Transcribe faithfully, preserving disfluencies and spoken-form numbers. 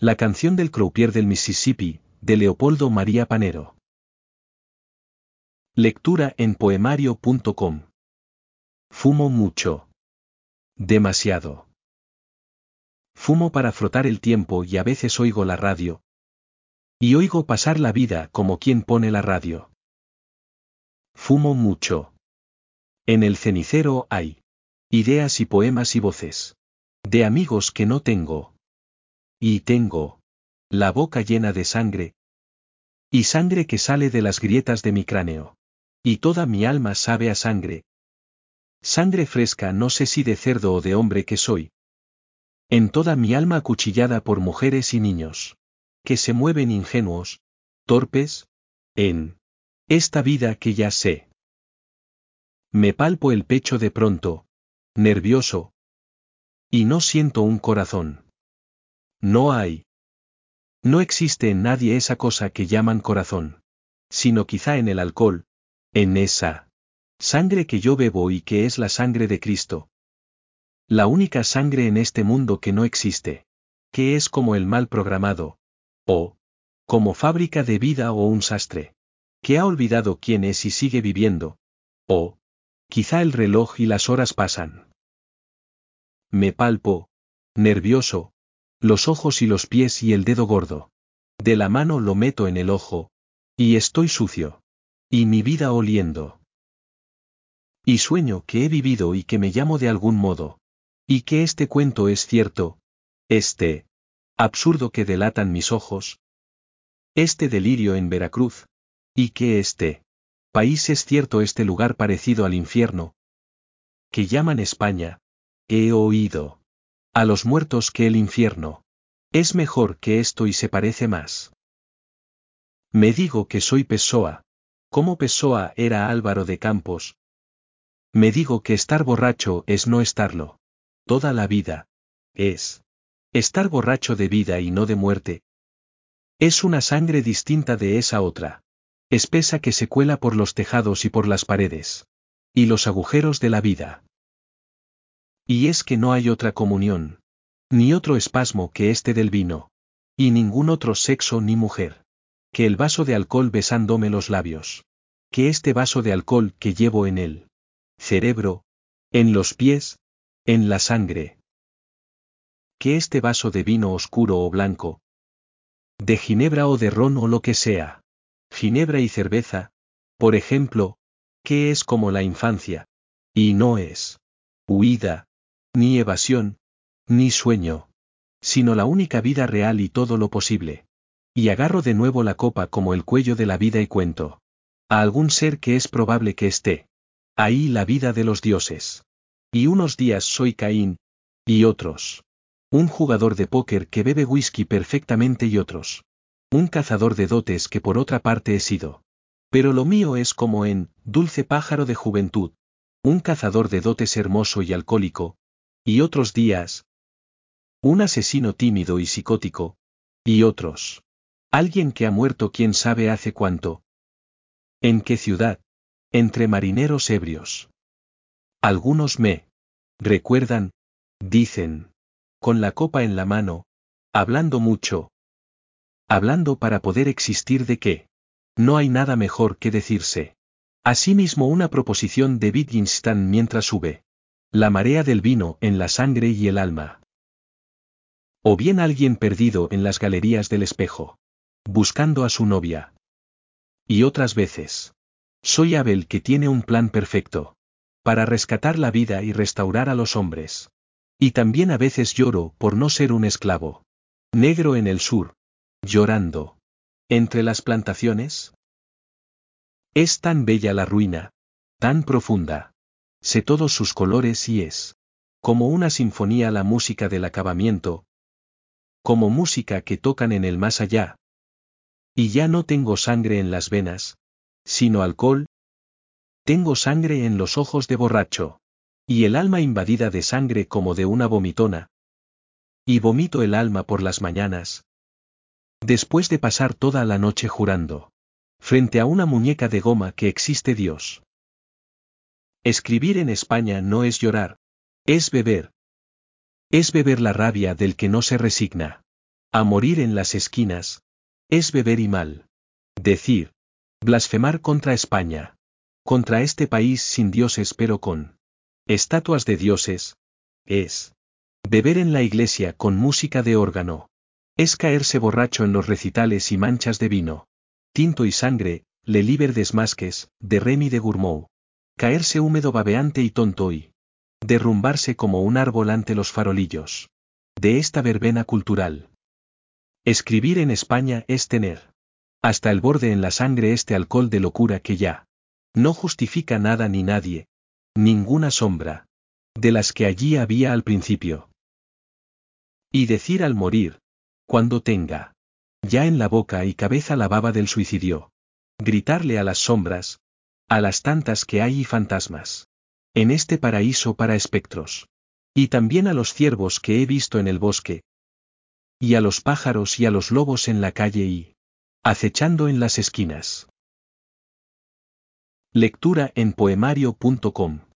La canción del croupier del Mississippi, de Leopoldo María Panero. Lectura en poemario punto com. Fumo mucho. Demasiado. Fumo para frotar el tiempo y a veces oigo la radio. Y oigo pasar la vida como quien pone la radio. Fumo mucho. En el cenicero hay ideas y poemas y voces de amigos que no tengo. Y tengo la boca llena de sangre. Y sangre que sale de las grietas de mi cráneo. Y toda mi alma sabe a sangre. Sangre fresca, no sé si de cerdo o de hombre que soy. En toda mi alma acuchillada por mujeres y niños. Que se mueven ingenuos, torpes, en esta vida que ya sé. Me palpo el pecho de pronto, nervioso. Y no siento un corazón. No hay. No existe en nadie esa cosa que llaman corazón. Sino quizá en el alcohol, en esa sangre que yo bebo y que es la sangre de Cristo. La única sangre en este mundo que no existe. Que es como el mal programado. O como fábrica de vida o un sastre. Que ha olvidado quién es y sigue viviendo. O quizá el reloj y las horas pasan. Me palpo, nervioso, los ojos y los pies y el dedo gordo. De la mano lo meto en el ojo. Y estoy sucio. Y mi vida oliendo. Y sueño que he vivido y que me llamo de algún modo. Y que este cuento es cierto. Este absurdo que delatan mis ojos. Este delirio en Veracruz. Y que este país es cierto, este lugar parecido al infierno. Que llaman España. He oído a los muertos que el infierno es mejor que esto y se parece más. Me digo que soy Pessoa. Como Pessoa era Álvaro de Campos. Me digo que estar borracho es no estarlo. Toda la vida. Es estar borracho de vida y no de muerte. Es una sangre distinta de esa otra. Espesa que se cuela por los tejados y por las paredes. Y los agujeros de la vida. Y es que no hay otra comunión. Ni otro espasmo que este del vino. Y ningún otro sexo ni mujer. Que el vaso de alcohol besándome los labios. Que este vaso de alcohol que llevo en el cerebro, en los pies, en la sangre. Que este vaso de vino oscuro o blanco. De ginebra o de ron o lo que sea. Ginebra y cerveza, por ejemplo, que es como la infancia. Y no es huida, ni evasión, ni sueño. Sino la única vida real y todo lo posible. Y agarro de nuevo la copa como el cuello de la vida y cuento. A algún ser que es probable que esté. Ahí la vida de los dioses. Y unos días soy Caín. Y otros. Un jugador de póker que bebe whisky perfectamente y otros. Un cazador de dotes que por otra parte he sido. Pero lo mío es como en Dulce pájaro de juventud. Un cazador de dotes hermoso y alcohólico. Y otros días. Un asesino tímido y psicótico. Y otros. Alguien que ha muerto quién sabe hace cuánto. ¿En qué ciudad? Entre marineros ebrios. Algunos me recuerdan, dicen, con la copa en la mano, hablando mucho. Hablando para poder existir de qué. No hay nada mejor que decirse. Asimismo una proposición de Wittgenstein mientras sube la marea del vino en la sangre y el alma. O bien alguien perdido en las galerías del espejo. Buscando a su novia. Y otras veces. Soy Abel que tiene un plan perfecto. Para rescatar la vida y restaurar a los hombres. Y también a veces lloro por no ser un esclavo. Negro en el sur. Llorando. Entre las plantaciones. Es tan bella la ruina. Tan profunda. Sé todos sus colores y es. Como una sinfonía la música del acabamiento. Como música que tocan en el más allá. Y ya no tengo sangre en las venas. Sino alcohol. Tengo sangre en los ojos de borracho. Y el alma invadida de sangre como de una vomitona. Y vomito el alma por las mañanas. Después de pasar toda la noche jurando. Frente a una muñeca de goma que existe Dios. Escribir en España no es llorar. Es beber. Es beber la rabia del que no se resigna. A morir en las esquinas. Es beber y mal. Decir. Blasfemar contra España. Contra este país sin dioses pero con estatuas de dioses. Es beber en la iglesia con música de órgano. Es caerse borracho en los recitales y manchas de vino. Tinto y sangre, le liber desmasques, de Remy de Gourmont. Caerse húmedo babeante y tonto y derrumbarse como un árbol ante los farolillos de esta verbena cultural. Escribir en España es tener hasta el borde en la sangre este alcohol de locura que ya no justifica nada ni nadie, ninguna sombra de las que allí había al principio. Y decir al morir, cuando tenga ya en la boca y cabeza la baba del suicidio, gritarle a las sombras, a las tantas que hay y fantasmas en este paraíso para espectros, y también a los ciervos que he visto en el bosque, y a los pájaros y a los lobos en la calle y acechando en las esquinas. Lectura en poemario punto com